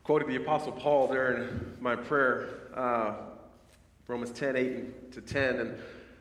quoted the Apostle Paul there in my prayer, Romans 10:8-10, and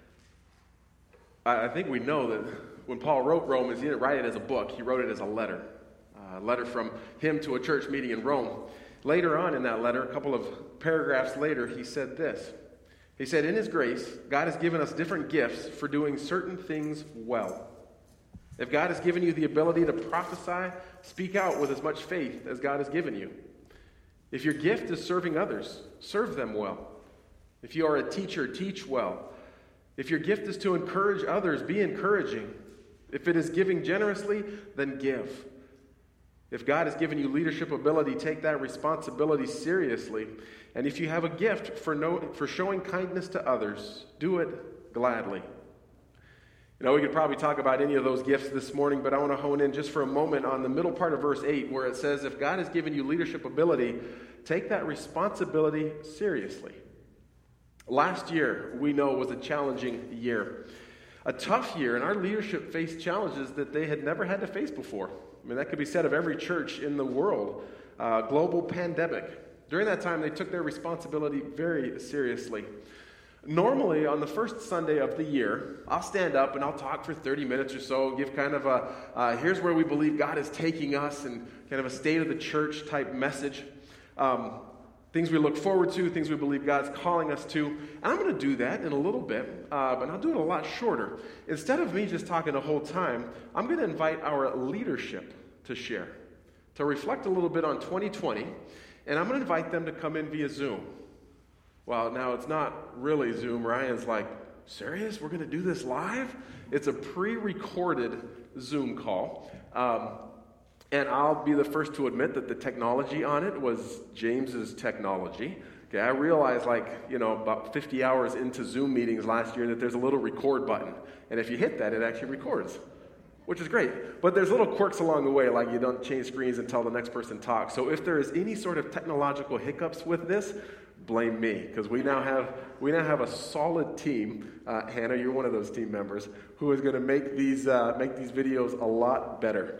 I think we know that when Paul wrote Romans, he didn't write it as a book, he wrote it as a letter from him to a church meeting in Rome. Later on in that letter, a couple of paragraphs later, he said this. He said, "In his grace, God has given us different gifts for doing certain things well. If God has given you the ability to prophesy, speak out with as much faith as God has given you. If your gift is serving others, serve them well. If you are a teacher, teach well. If your gift is to encourage others, be encouraging. If it is giving generously, then give. If God has given you leadership ability, take that responsibility seriously. And if you have a gift for showing kindness to others, do it gladly." You know, we could probably talk about any of those gifts this morning, but I want to hone in just for a moment on the middle part of verse 8, where it says, if God has given you leadership ability, take that responsibility seriously. Last year, we know, was a challenging year. A tough year, and our leadership faced challenges that they had never had to face before. I mean, that could be said of every church in the world. Global pandemic. During that time, they took their responsibility very seriously. Normally, on the first Sunday of the year, I'll stand up and I'll talk for 30 minutes or so, give kind of a, here's where we believe God is taking us, and kind of a state of the church type message. Things we look forward to, things we believe God's calling us to. And I'm going to do that in a little bit, but I'll do it a lot shorter. Instead of me just talking the whole time, I'm going to invite our leadership to share, to reflect a little bit on 2020, and I'm going to invite them to come in via Zoom. Well, now it's not really Zoom. Ryan's like, serious? We're going to do this live? It's a pre-recorded Zoom call. And I'll be the first to admit that the technology on it was James's technology. Okay, I realized about 50 hours into Zoom meetings last year that there's a little record button. And if you hit that, it actually records, which is great. But there's little quirks along the way, like you don't change screens until the next person talks. So if there is any sort of technological hiccups with this, blame me, because we now have a solid team. Hannah, you're one of those team members who is going to make these videos a lot better.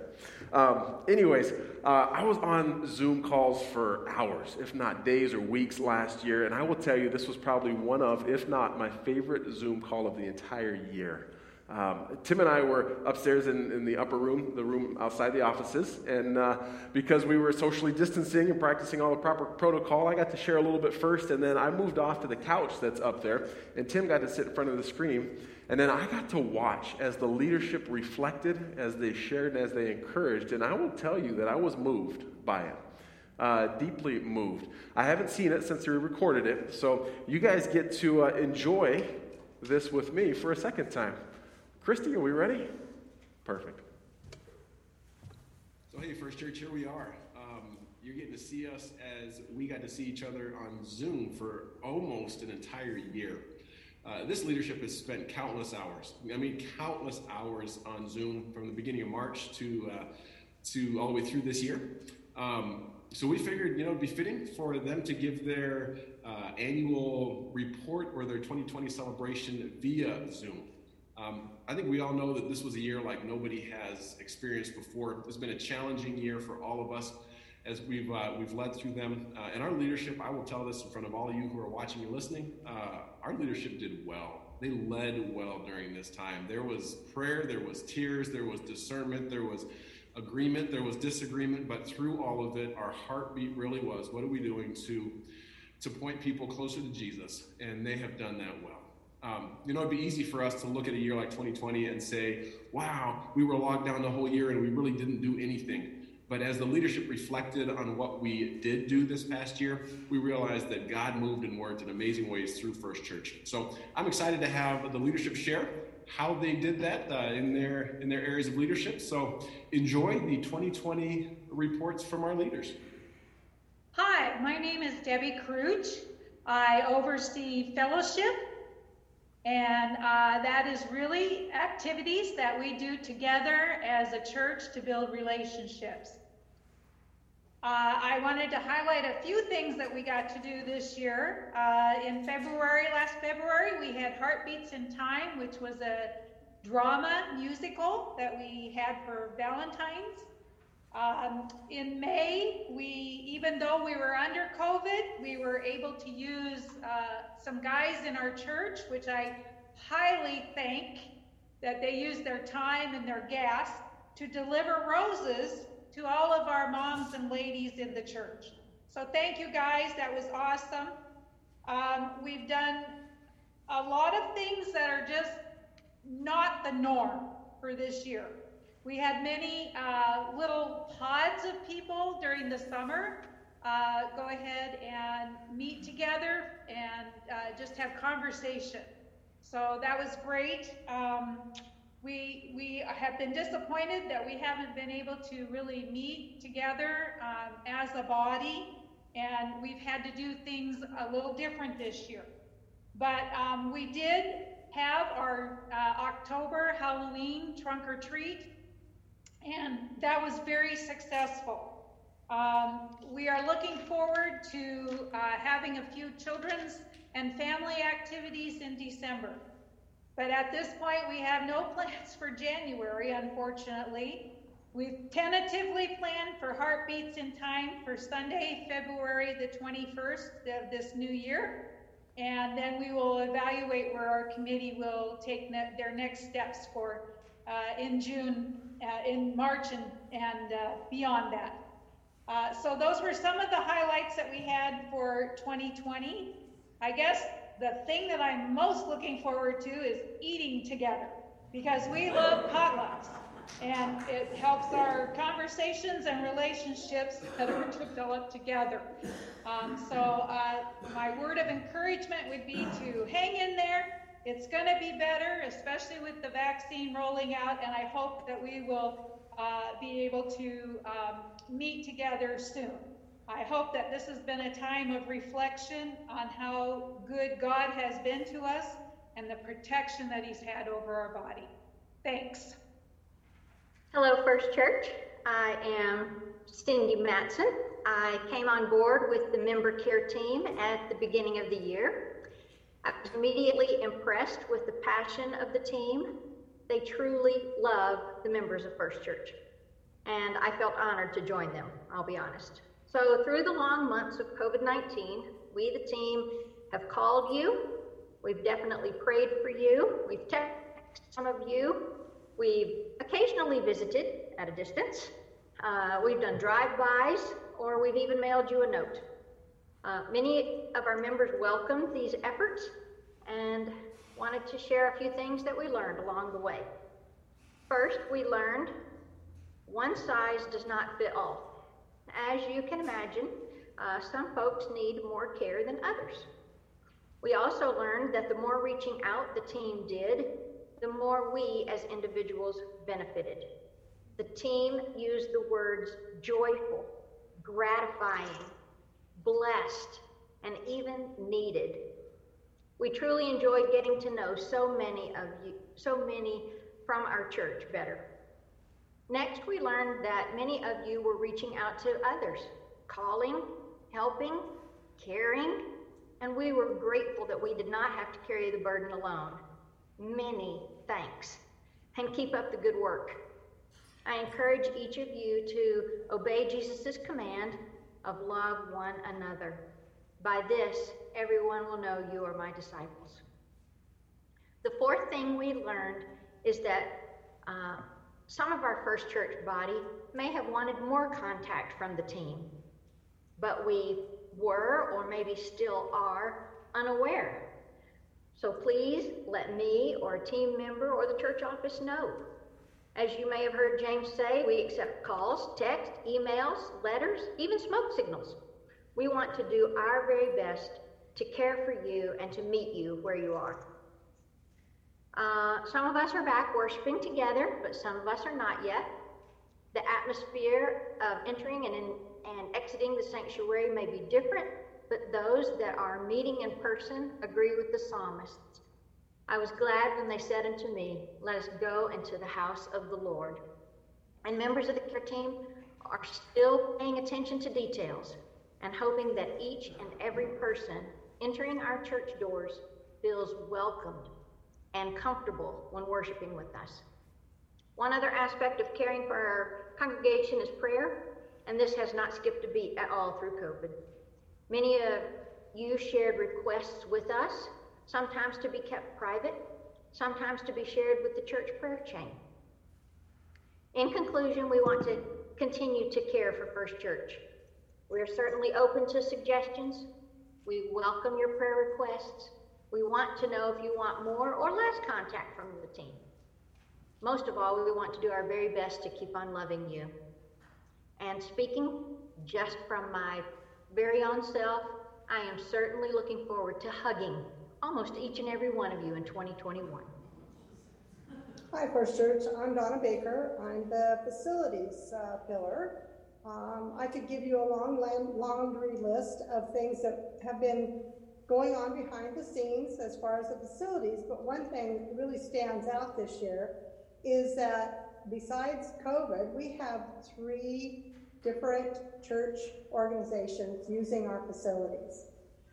I was on Zoom calls for hours, if not days or weeks last year, and I will tell you this was probably one of, if not my favorite Zoom call of the entire year. Tim and I were upstairs in the upper room, the room outside the offices, and because we were socially distancing and practicing all the proper protocol, I got to share a little bit first, and then I moved off to the couch that's up there, and Tim got to sit in front of the screen, and then I got to watch as the leadership reflected, as they shared, and as they encouraged, and I will tell you that I was moved by it. Deeply moved. I haven't seen it since we recorded it, so you guys get to enjoy this with me for a second time. Christy, are we ready? Perfect. So hey, First Church, here we are. You're getting to see us as we got to see each other on Zoom for almost an entire year. This leadership has spent countless hours on Zoom from the beginning of March to all the way through this year. So we figured, it'd be fitting for them to give their annual report or their 2020 celebration via Zoom. I think we all know that this was a year like nobody has experienced before. It's been a challenging year for all of us as we've led through them. And our leadership, I will tell this in front of all of you who are watching and listening, our leadership did well. They led well during this time. There was prayer, there was tears, there was discernment, there was agreement, there was disagreement, but through all of it, our heartbeat really was, what are we doing to point people closer to Jesus? And they have done that well. It'd be easy for us to look at a year like 2020 and say, wow, we were locked down the whole year and we really didn't do anything. But as the leadership reflected on what we did do this past year, we realized that God moved and worked in amazing ways through First Church. So I'm excited to have the leadership share how they did that in their areas of leadership. So enjoy the 2020 reports from our leaders. Hi, my name is Debbie Crouch. I oversee fellowship. And that is really activities that we do together as a church to build relationships. I wanted to highlight a few things that we got to do this year. Last February, we had Heartbeats in Time, which was a drama musical that we had for Valentine's. In May, even though we were under COVID, we were able to use some guys in our church, which I highly thank that they used their time and their gas to deliver roses to all of our moms and ladies in the church. So thank you guys, that was awesome. We've done a lot of things that are just not the norm for this year. We had many little pods of people during the summer go ahead and meet together and just have conversation. So that was great. We have been disappointed that we haven't been able to really meet together as a body, and we've had to do things a little different this year. But we did have our October Halloween trunk or treat, and that was very successful. We are looking forward to having a few children's and family activities in December. But at this point, we have no plans for January, unfortunately. We've tentatively planned for Heartbeats in Time for Sunday, February the 21st of this new year. And then we will evaluate where our committee will take their next steps for in June, in March, and beyond that. So those were some of the highlights that we had for 2020. I guess the thing that I'm most looking forward to is eating together, because we love potlucks, and it helps our conversations and relationships that are developed together. So my word of encouragement would be to hang in there. It's going to be better, especially with the vaccine rolling out, and I hope that we will be able to meet together soon. I hope that this has been a time of reflection on how good God has been to us and the protection that He's had over our body. Thanks. Hello, First Church. I am Cindy Matson. I came on board with the member care team at the beginning of the year. I was immediately impressed with the passion of the team. They truly love the members of First Church, and I felt honored to join them, I'll be honest. So through the long months of COVID-19, we, the team, have called you. We've definitely prayed for you. We've texted some of you. We've occasionally visited at a distance. We've done drive-bys, or we've even mailed you a note. Many of our members welcomed these efforts and wanted to share a few things that we learned along the way. First, we learned one size does not fit all. As you can imagine, some folks need more care than others. We also learned that the more reaching out the team did, the more we as individuals benefited. The team used the words joyful, gratifying, blessed, and even needed. We truly enjoyed getting to know so many from our church better. Next, we learned that many of you were reaching out to others, calling, helping, caring, and we were grateful that we did not have to carry the burden alone. Many thanks, and keep up the good work. I encourage each of you to obey Jesus' command of love one another. By this, everyone will know you are my disciples. The fourth thing we learned is that some of our First Church body may have wanted more contact from the team, but we were, or maybe still are, unaware. So please let me or a team member or the church office know. As you may have heard James say, we accept calls, text, emails, letters, even smoke signals. We want to do our very best to care for you and to meet you where you are. Some of us are back worshiping together, but some of us are not yet. The atmosphere of entering and exiting the sanctuary may be different, but those that are meeting in person agree with the psalmists. I was glad when they said unto me, let us go into the house of the Lord. And members of the care team are still paying attention to details and hoping that each and every person entering our church doors feels welcomed and comfortable when worshiping with us. One other aspect of caring for our congregation is prayer, and this has not skipped a beat at all through COVID. Many of you shared requests with us, sometimes to be kept private, sometimes to be shared with the church prayer chain. In conclusion, we want to continue to care for First Church. We are certainly open to suggestions. We welcome your prayer requests. We want to know if you want more or less contact from the team. Most of all, we want to do our very best to keep on loving you. And speaking just from my very own self, I am certainly looking forward to hugging almost each and every one of you in 2021. Hi, First Church. I'm Donna Baker. I'm the facilities pillar. I could give you a long laundry list of things that have been going on behind the scenes as far as the facilities, but one thing that really stands out this year is that besides COVID, we have 3 different church organizations using our facilities.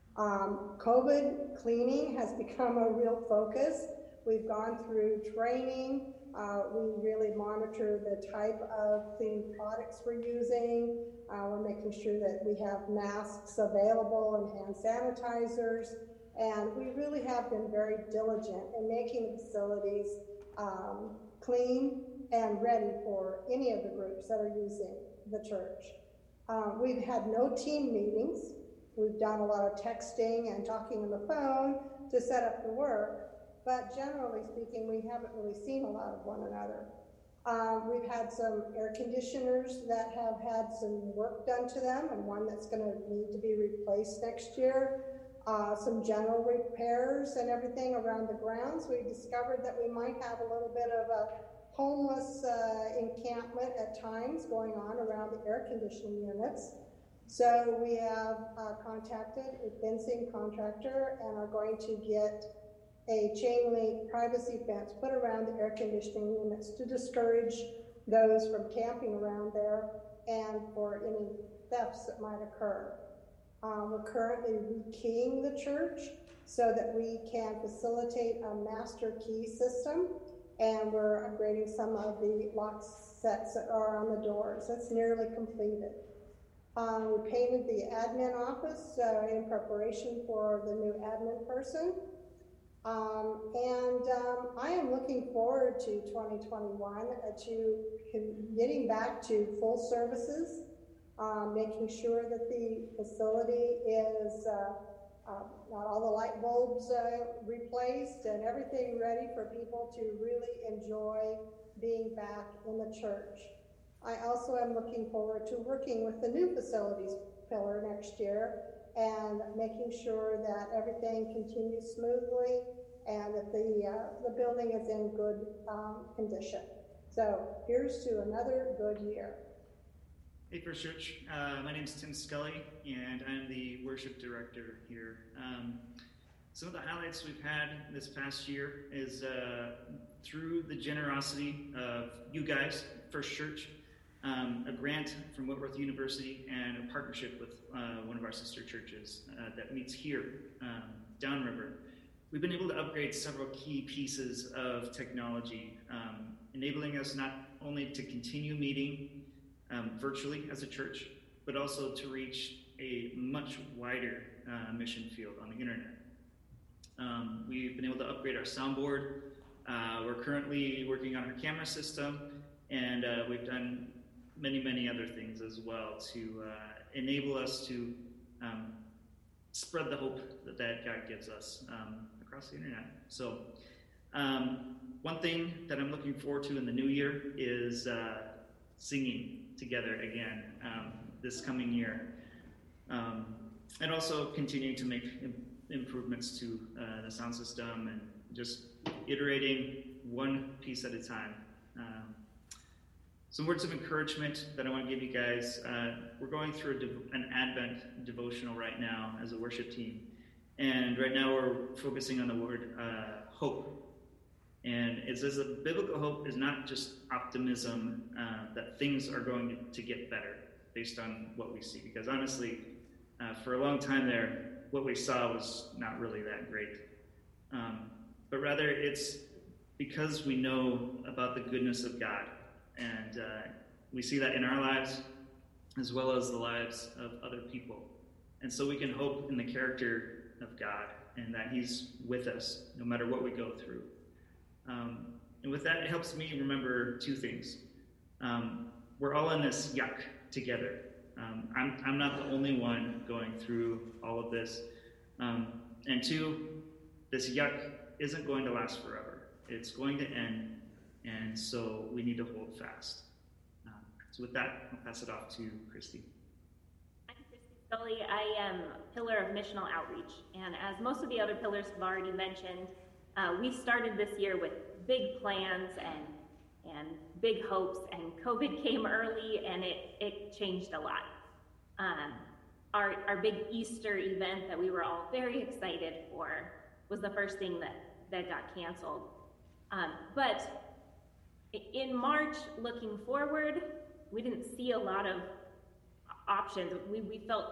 COVID cleaning has become a real focus. We've gone through training. We really monitor the type of cleaning products we're using. We're making sure that we have masks available and hand sanitizers. And we really have been very diligent in making the facilities clean and ready for any of the groups that are using the church. We've had no team meetings. We've done a lot of texting and talking on the phone to set up the work. But generally speaking, we haven't really seen a lot of one another. We've had some air conditioners that have had some work done to them, and one that's going to need to be replaced next year. Some general repairs and everything around the grounds. We discovered that we might have a little bit of a homeless encampment at times going on around the air conditioning units. So we have contacted a fencing contractor and are going to get a chain link privacy fence put around the air conditioning units to discourage those from camping around there and for any thefts that might occur. We're currently rekeying the church so that we can facilitate a master key system, and we're upgrading some of the lock sets that are on the doors. That's nearly completed. We painted the admin office in preparation for the new admin person. I am looking forward to 2021 to getting back to full services, making sure that the facility is got all the light bulbs replaced and everything ready for people to really enjoy being back in the church. I also am looking forward to working with the new facilities pillar next year and making sure that everything continues smoothly and that the building is in good condition. So here's to another good year. Hey, First Church. My name is Tim Scully, and I'm the worship director here. Some of the highlights we've had this past year is through the generosity of you guys, First Church, a grant from Whitworth University, and a partnership with one of our sister churches that meets here, downriver. We've been able to upgrade several key pieces of technology, enabling us not only to continue meeting virtually as a church, but also to reach a much wider mission field on the internet. We've been able to upgrade our soundboard. We're currently working on our camera system, and we've done many other things as well to enable us to spread the hope that God gives us across the internet. So one thing that I'm looking forward to in the new year is singing together again this coming year, and also continuing to make improvements to the sound system and just iterating one piece at a time. Some words of encouragement that I want to give you guys. We're going through an Advent devotional right now as a worship team. And right now we're focusing on the word hope. And it says that biblical hope is not just optimism that things are going to get better based on what we see. Because honestly, for a long time there, what we saw was not really that great. But rather it's because we know about the goodness of God. And we see that in our lives as well as the lives of other people. And so we can hope in the character of God and that he's with us no matter what we go through. And with that, it helps me remember two things. We're all in this yuck together. I'm not the only one going through all of this. And two, this yuck isn't going to last forever. It's going to end, and so we need to hold fast. So with that, I'll pass it off to Christy. I'm Christy Scully. I am pillar of missional outreach, and as most of the other pillars have already mentioned, we started this year with big plans and big hopes, and COVID came early, and it changed a lot. Our big Easter event that we were all very excited for was the first thing that got canceled. But in March, looking forward, we didn't see a lot of options. We felt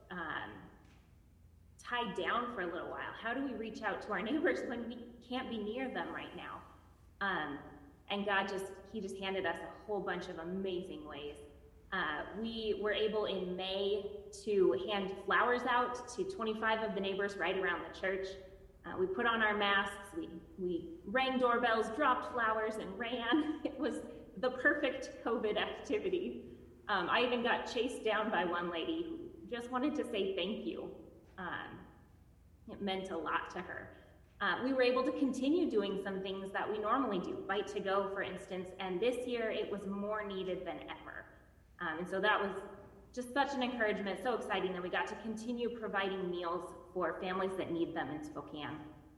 tied down for a little while. How do we reach out to our neighbors when we can't be near them right now? And God he just handed us a whole bunch of amazing ways. We were able in May to hand flowers out to 25 of the neighbors right around the church. We put on our masks, we rang doorbells, dropped flowers, and ran. It was the perfect COVID activity. I even got chased down by one lady who just wanted to say thank you. It meant a lot to her. We were able to continue doing some things that we normally do, Bite to Go, for instance, and this year it was more needed than ever. And so that was just such an encouragement, so exciting that we got to continue providing meals for families that need them in Spokane.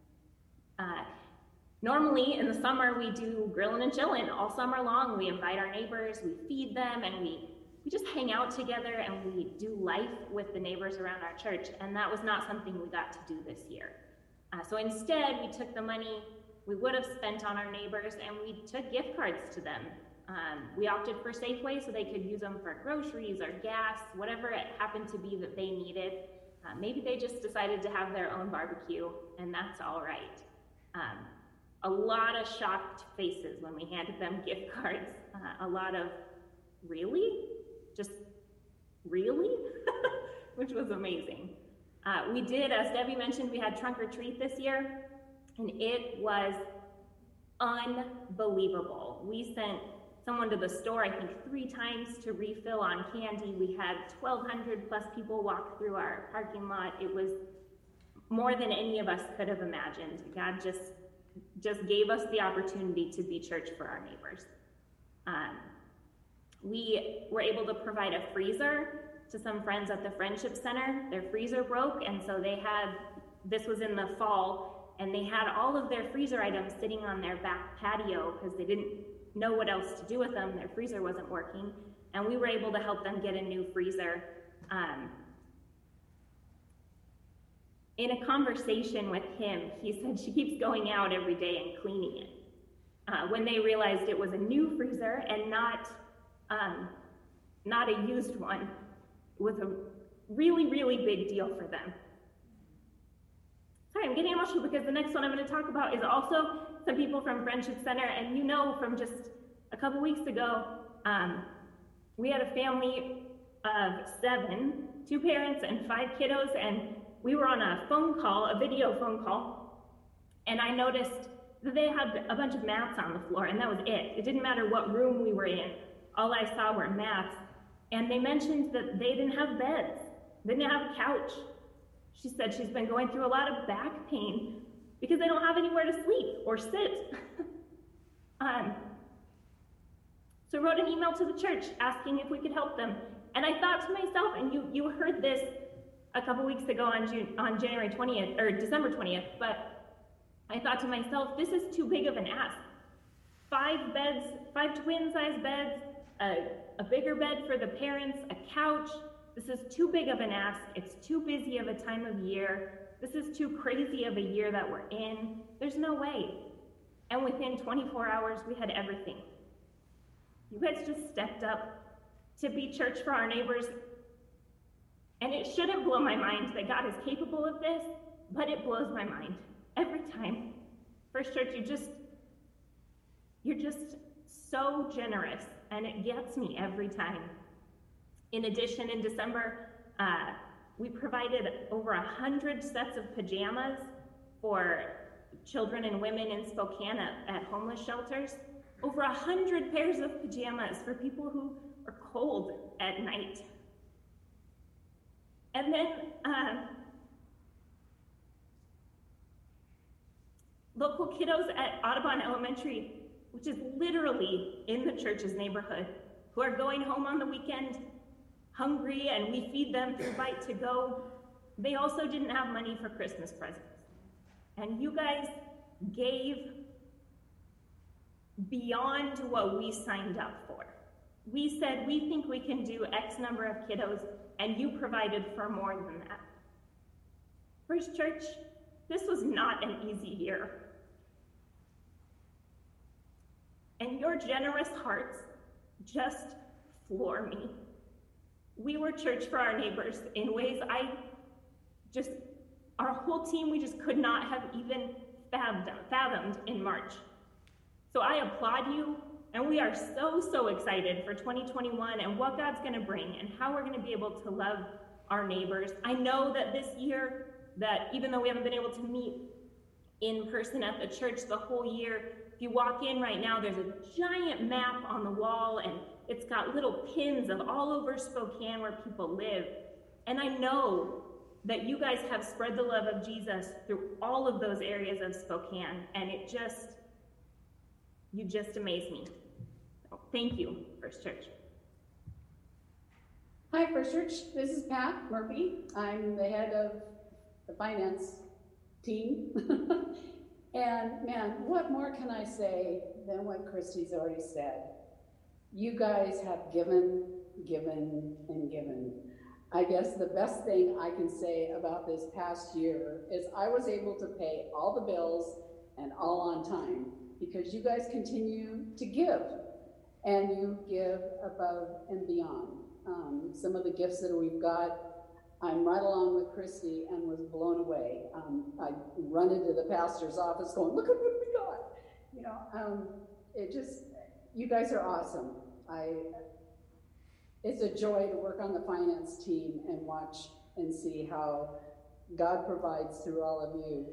Normally in the summer we do grilling and chilling all summer long. We invite our neighbors, we feed them, and we just hang out together and we do life with the neighbors around our church, and that was not something we got to do this year. So instead we took the money we would have spent on our neighbors and we took gift cards to them. We opted for Safeway so they could use them for groceries or gas, whatever it happened to be that they needed. Maybe they just decided to have their own barbecue, and that's all right. A lot of shocked faces when we handed them gift cards. A lot of, really? Just, really? Which was amazing. We did, as Debbie mentioned, we had Trunk or Treat this year, and it was unbelievable. We sent someone to the store, I think 3 times to refill on candy. We had 1,200 plus people walk through our parking lot. It was more than any of us could have imagined. God just gave us the opportunity to be church for our neighbors. We were able to provide a freezer to some friends at the Friendship Center. Their freezer broke, and so this was in the fall, and they had all of their freezer items sitting on their back patio because they didn't know what else to do with them. Their freezer wasn't working, and we were able to help them get a new freezer. In a conversation with him, he said she keeps going out every day and cleaning it. When they realized it was a new freezer and not a used one, it was a really, really big deal for them. Sorry, I'm getting emotional because the next one I'm going to talk about is also some people from Friendship Center, and you know from just a couple weeks ago, we had a family of 7, 2 parents and 5 kiddos, and we were on a video phone call, and I noticed that they had a bunch of mats on the floor, and that was it. It didn't matter what room we were in. All I saw were mats, and they mentioned that they didn't have beds. They didn't have a couch. She said she's been going through a lot of back pain because they don't have anywhere to sleep or sit. So I wrote an email to the church asking if we could help them. And I thought to myself, and you heard this a couple weeks ago on January 20th, or December 20th, but I thought to myself, this is too big of an ask. 5 beds, 5 twin-size beds, a bigger bed for the parents, a couch. This is too big of an ask. It's too busy of a time of year. This is too crazy of a year that we're in. There's no way. And within 24 hours, we had everything. You guys just stepped up to be church for our neighbors. And it shouldn't blow my mind that God is capable of this, but it blows my mind every time. First Church, You're just so generous, and it gets me every time. In addition, in December, we provided over 100 sets of pajamas for children and women in Spokane at homeless shelters. Over 100 pairs of pajamas for people who are cold at night. And then local kiddos at Audubon Elementary, which is literally in the church's neighborhood, who are going home on the weekend hungry, and we feed them through Bite to Go. They also didn't have money for Christmas presents. And you guys gave beyond what we signed up for. We said, we think we can do X number of kiddos, and you provided for more than that. First Church, this was not an easy year. And your generous hearts just floor me. We were church for our neighbors in ways our whole team, we just could not have even fathomed in March. So I applaud you, and we are so excited for 2021 and what God's gonna bring and how we're gonna be able to love our neighbors. I know that this year, that even though we haven't been able to meet in person at the church the whole year, if you walk in right now, there's a giant map on the wall, and it's got little pins of all over Spokane where people live. And I know that you guys have spread the love of Jesus through all of those areas of Spokane, and you just amaze me. So thank you, First Church. Hi, First Church. This is Pat Murphy. I'm the head of the finance team. And man, what more can I say than what Christy's already said? You guys have given, and given. I guess the best thing I can say about this past year is I was able to pay all the bills and all on time because you guys continue to give, and you give above and beyond. Some of the gifts that we've got, I'm right along with Christy and was blown away. I run into the pastor's office going, look at what we got. You know, you guys are awesome. It's a joy to work on the finance team and watch and see how God provides through all of you.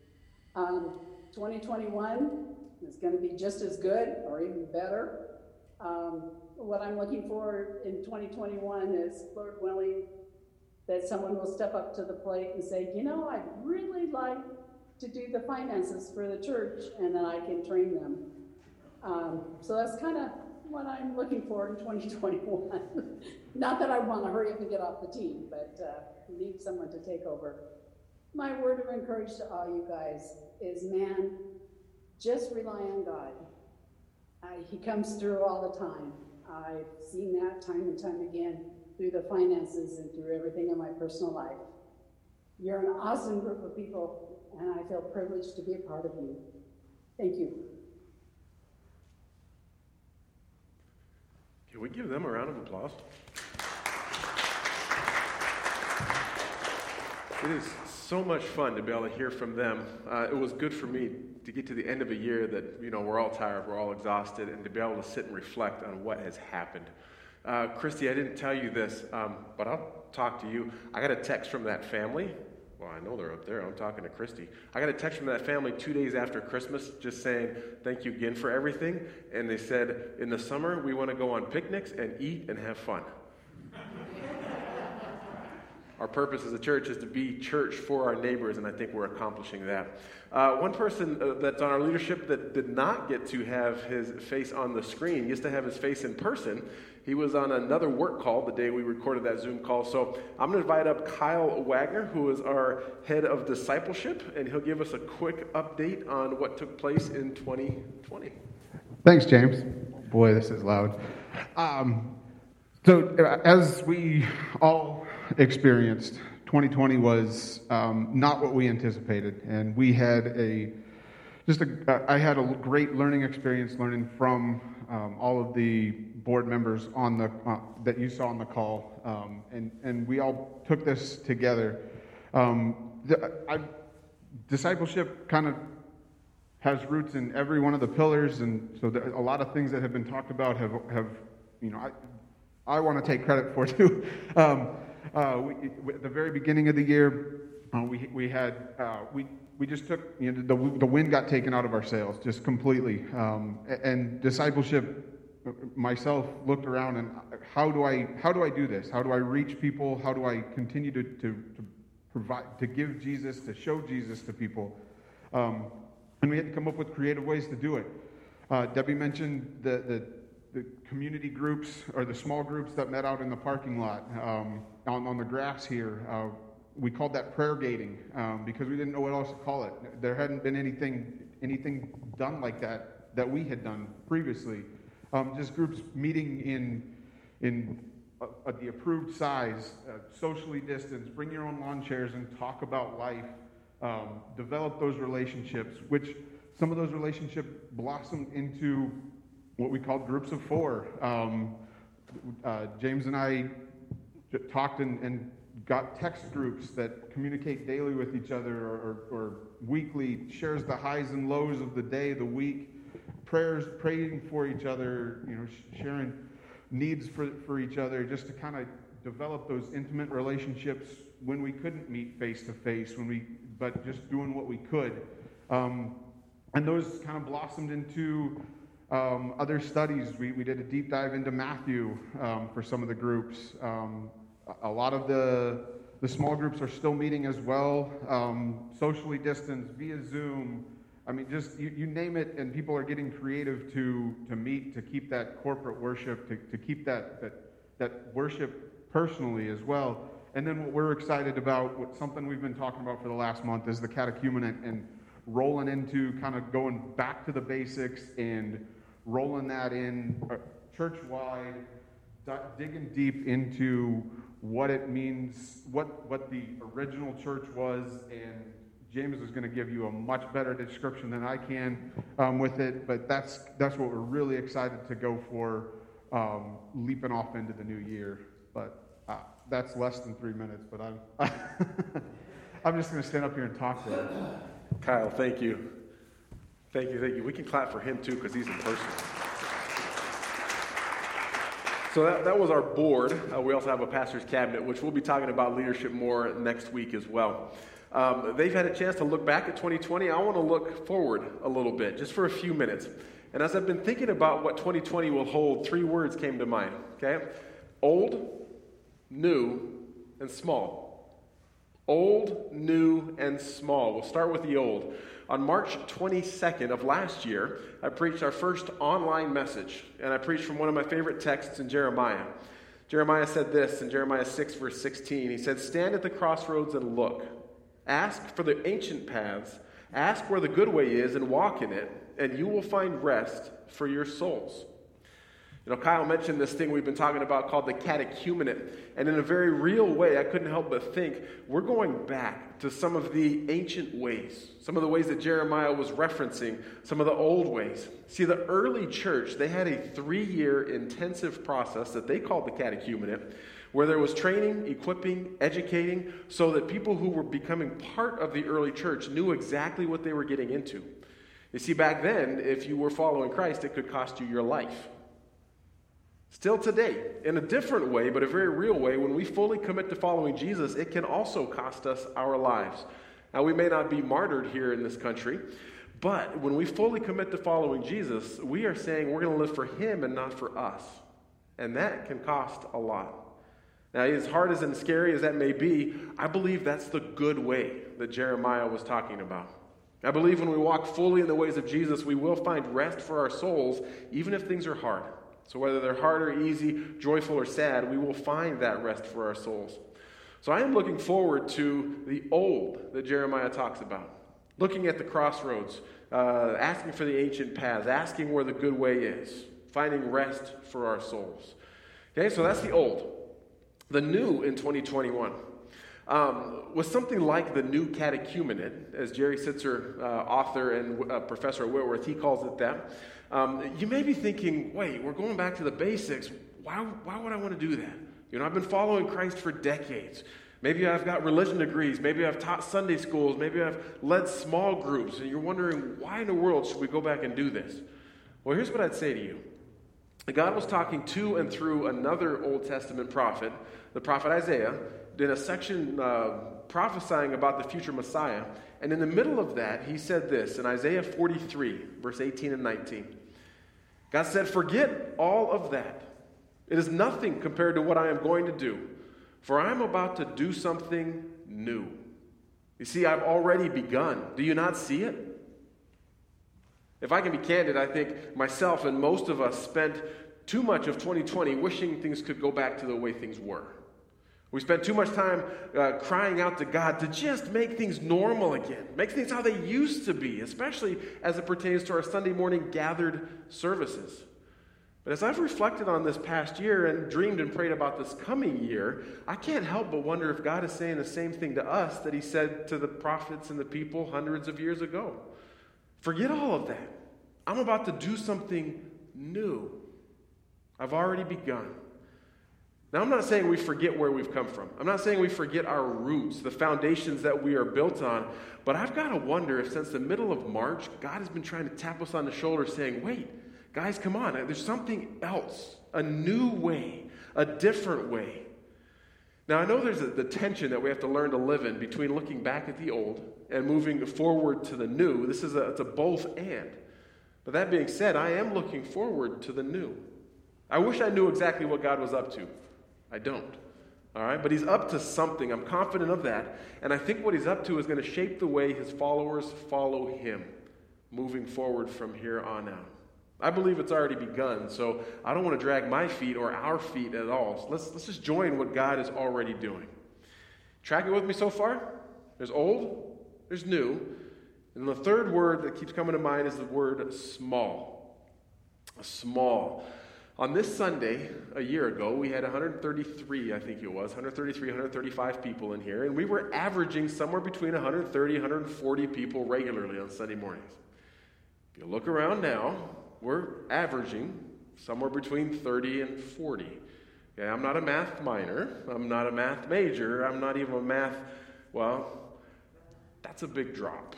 2021 is going to be just as good or even better. What I'm looking for in 2021 is, Lord willing, that someone will step up to the plate and say, you know, I'd really like to do the finances for the church, and then I can train them. So that's kind of what I'm looking for in 2021. Not that I want to hurry up and get off the team, but need someone to take over. My word of encouragement to all you guys is, man, just rely on God. He comes through all the time. I've seen that time and time again through the finances and through everything in my personal life. You're an awesome group of people, and I feel privileged to be a part of you. Thank you. Can we give them a round of applause? It is so much fun to be able to hear from them. It was good for me to get to the end of a year that, you know, we're all tired, we're all exhausted, and to be able to sit and reflect on what has happened. Christy, I didn't tell you this, but I'll talk to you. I got a text from that family. Well, I know they're up there. I'm talking to Christy. I got a text from that family 2 days after Christmas just saying, thank you again for everything. And they said, in the summer, we want to go on picnics and eat and have fun. Our purpose as a church is to be church for our neighbors, and I think we're accomplishing that. One person that's on our leadership that did not get to have his face on the screen, gets to have his face in person. He was on another work call the day we recorded that Zoom call. So I'm going to invite up Kyle Wagner, who is our head of discipleship, and he'll give us a quick update on what took place in 2020. Thanks, James. Boy, this is loud. So as we all experienced, 2020 was not what we anticipated, and we had I had a great learning experience learning from all of the board members on the that you saw on the call, and we all took this together. Discipleship kind of has roots in every one of the pillars, and so a lot of things that have been talked about have I want to take credit for too. At the very beginning of the year, we just took, the wind got taken out of our sails just completely, and discipleship. Myself looked around and how do I do this? How do I reach people? How do I continue to provide, to give Jesus, to show Jesus to people? And we had to come up with creative ways to do it. Debbie mentioned the community groups or the small groups that met out in the parking lot on the grass here. We called that prayer gating because we didn't know what else to call it. There hadn't been anything done like that we had done previously. Just groups meeting in the approved size, socially distanced, bring your own lawn chairs and talk about life, develop those relationships, which some of those relationships blossomed into what we called groups of four. James and I talked and got text groups that communicate daily with each other or weekly, shares the highs and lows of the day, the week, praying for each other, sharing needs for each other, just to kind of develop those intimate relationships when we couldn't meet face to face, but just doing what we could. And those kind of blossomed into other studies. We did a deep dive into Matthew for some of the groups. A lot of the small groups are still meeting as well, socially distanced, via Zoom. I mean, just you name it, and people are getting creative to meet, to keep that corporate worship, to keep that worship personally as well. And then what we're excited about, something we've been talking about for the last month, is the catechumenate and rolling into kind of going back to the basics and rolling that in church-wide, digging deep into what it means, what the original church was, and James is going to give you a much better description than I can with it, but that's what we're really excited to go for, leaping off into the new year. But that's less than 3 minutes, but I'm just going to stand up here and talk to him. Kyle, thank you. Thank you. We can clap for him too, because he's in person. So that was our board. We also have a pastor's cabinet, which we'll be talking about leadership more next week as well. They've had a chance to look back at 2020. I want to look forward a little bit, just for a few minutes. And as I've been thinking about what 2020 will hold, 3 words came to mind, okay? Old, new, and small. Old, new, and small. We'll start with the old. On March 22nd of last year, I preached our first online message, and I preached from one of my favorite texts in Jeremiah. Jeremiah said this in Jeremiah 6, verse 16. He said, "Stand at the crossroads and look. Ask for the ancient paths. Ask where the good way is and walk in it, and you will find rest for your souls." Kyle mentioned this thing we've been talking about called the catechumenate. And in a very real way, I couldn't help but think we're going back to some of the ancient ways, some of the ways that Jeremiah was referencing, some of the old ways. See, the early church, they had a 3-year intensive process that they called the catechumenate, where there was training, equipping, educating, so that people who were becoming part of the early church knew exactly what they were getting into. You see, back then, if you were following Christ, it could cost you your life. Still today, in a different way, but a very real way, when we fully commit to following Jesus, it can also cost us our lives. Now, we may not be martyred here in this country, but when we fully commit to following Jesus, we are saying we're going to live for Him and not for us. And that can cost a lot. Now, as hard and scary as that may be, I believe that's the good way that Jeremiah was talking about. I believe when we walk fully in the ways of Jesus, we will find rest for our souls, even if things are hard. So whether they're hard or easy, joyful or sad, we will find that rest for our souls. So I am looking forward to the old that Jeremiah talks about. Looking at the crossroads, asking for the ancient paths, asking where the good way is, finding rest for our souls. Okay, so that's the old. The new in 2021 was something like the new catechumenate, as Jerry Sitzer, author and professor at Whitworth, he calls it that. You may be thinking, wait, we're going back to the basics. Why would I want to do that? I've been following Christ for decades. Maybe I've got religion degrees. Maybe I've taught Sunday schools. Maybe I've led small groups. And you're wondering, why in the world should we go back and do this? Well, here's what I'd say to you. God was talking to and through another Old Testament prophet, the prophet Isaiah, in a section prophesying about the future Messiah. And in the middle of that, he said this in Isaiah 43, verse 18 and 19. God said, "Forget all of that. It is nothing compared to what I am going to do, for I am about to do something new. You see, I've already begun. Do you not see it?" If I can be candid, I think myself and most of us spent too much of 2020 wishing things could go back to the way things were. We spent too much time crying out to God to just make things normal again, make things how they used to be, especially as it pertains to our Sunday morning gathered services. But as I've reflected on this past year and dreamed and prayed about this coming year, I can't help but wonder if God is saying the same thing to us that he said to the prophets and the people hundreds of years ago. Forget all of that. I'm about to do something new. I've already begun. Now, I'm not saying we forget where we've come from. I'm not saying we forget our roots, the foundations that we are built on. But I've got to wonder if since the middle of March, God has been trying to tap us on the shoulder saying, wait, guys, come on. There's something else, a new way, a different way. Now, I know there's the tension that we have to learn to live in between looking back at the old and moving forward to the new. It's a both and. But that being said, I am looking forward to the new. I wish I knew exactly what God was up to. I don't. All right? But he's up to something. I'm confident of that. And I think what he's up to is going to shape the way his followers follow him moving forward from here on out. I believe it's already begun, so I don't want to drag my feet or our feet at all. So let's just join what God is already doing. Track it with me so far? There's old, there's new, and the third word that keeps coming to mind is the word small. Small. On this Sunday, a year ago, we had 133, 135 people in here, and we were averaging somewhere between 130, 140 people regularly on Sunday mornings. If you look around now, we're averaging somewhere between 30 and 40. Okay, I'm not a math minor. I'm not a math major. I'm not even a math, that's a big drop.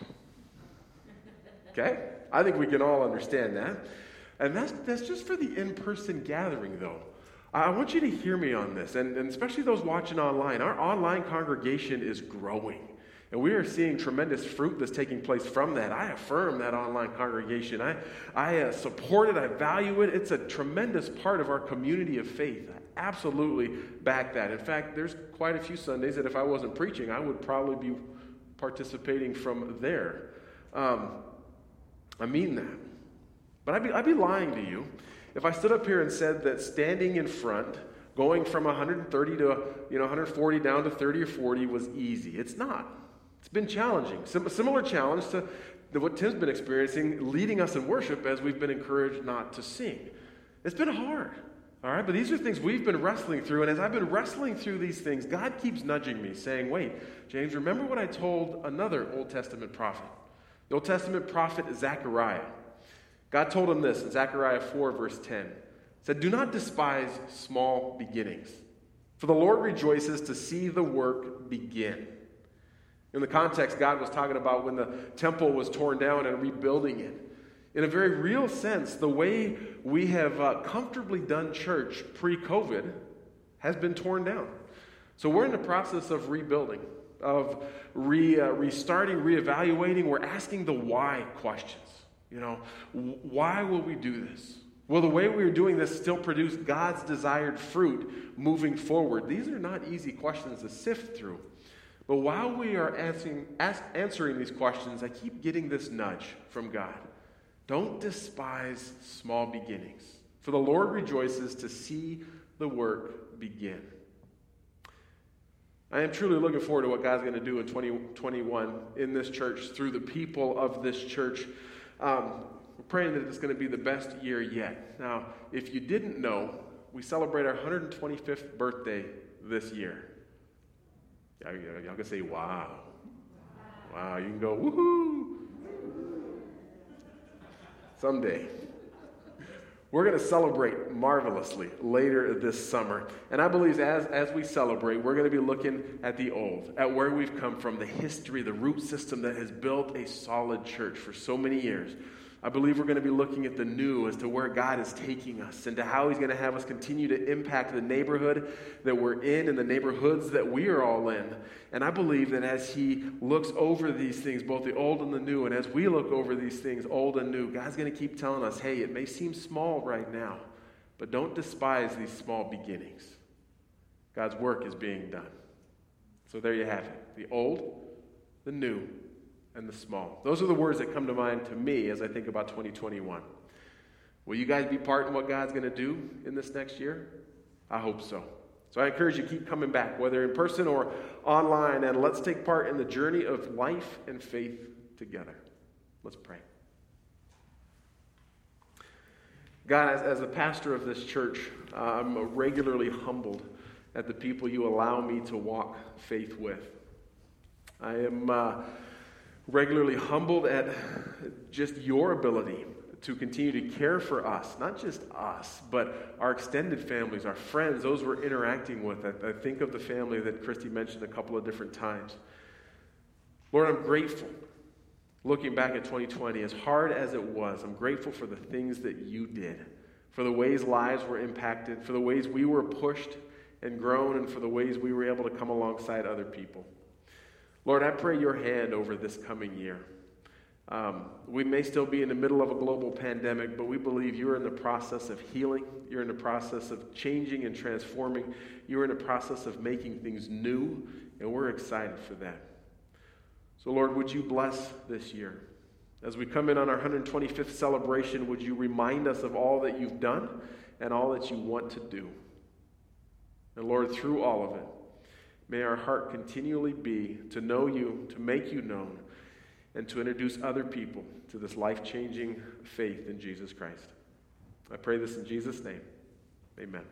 Okay? I think we can all understand that. And that's just for the in-person gathering, though. I want you to hear me on this, and especially those watching online. Our online congregation is growing, and we are seeing tremendous fruit that's taking place from that. I affirm that online congregation. I support it. I value it. It's a tremendous part of our community of faith. I absolutely back that. In fact, there's quite a few Sundays that if I wasn't preaching, I would probably be participating from there. I mean that. But I'd be lying to you if I stood up here and said that standing in front, going from 130 to 140 down to 30 or 40 was easy. It's not. It's been challenging. Similar challenge to what Tim's been experiencing, leading us in worship as we've been encouraged not to sing. It's been hard. All right, but these are things we've been wrestling through, and as I've been wrestling through these things, God keeps nudging me, saying, wait, James, remember what I told another Old Testament prophet, the Old Testament prophet Zechariah. God told him this in Zechariah 4, verse 10. He said, "Do not despise small beginnings, for the Lord rejoices to see the work begin." In the context, God was talking about when the temple was torn down and rebuilding it. In a very real sense, the way we have comfortably done church pre-COVID has been torn down. So we're in the process of rebuilding, of restarting, reevaluating. We're asking the why questions. Why will we do this? Will the way we are doing this still produce God's desired fruit moving forward? These are not easy questions to sift through. But while we are answering these questions, I keep getting this nudge from God. Don't despise small beginnings, for the Lord rejoices to see the work begin. I am truly looking forward to what God's going to do in 2021 in this church through the people of this church. We're praying that it's going to be the best year yet. Now, if you didn't know, we celebrate our 125th birthday this year. Y'all can say, wow. Wow, you can go, woohoo. Someday. We're going to celebrate marvelously later this summer. And I believe as we celebrate, we're going to be looking at the old, at where we've come from, the history, the root system that has built a solid church for so many years. I believe we're going to be looking at the new as to where God is taking us and to how he's going to have us continue to impact the neighborhood that we're in and the neighborhoods that we are all in. And I believe that as he looks over these things, both the old and the new, and as we look over these things, old and new, God's going to keep telling us, hey, it may seem small right now, but don't despise these small beginnings. God's work is being done. So there you have it. The old, the new, and the small. Those are the words that come to mind to me as I think about 2021. Will you guys be part in what God's going to do in this next year? I hope so. So I encourage you to keep coming back, whether in person or online, and let's take part in the journey of life and faith together. Let's pray. God, as a pastor of this church, I'm regularly humbled at the people you allow me to walk faith with. I am regularly humbled at just your ability to continue to care for us, not just us, but our extended families, our friends, those we're interacting with. I think of the family that Christy mentioned a couple of different times. Lord, I'm grateful. Looking back at 2020, as hard as it was, I'm grateful for the things that you did, for the ways lives were impacted, for the ways we were pushed and grown, and for the ways we were able to come alongside other people. Lord, I pray your hand over this coming year. We may still be in the middle of a global pandemic, but we believe you're in the process of healing. You're in the process of changing and transforming. You're in the process of making things new, and we're excited for that. So, Lord, would you bless this year? As we come in on our 125th celebration, would you remind us of all that you've done and all that you want to do? And, Lord, through all of it, may our heart continually be to know you, to make you known, and to introduce other people to this life-changing faith in Jesus Christ. I pray this in Jesus' name. Amen.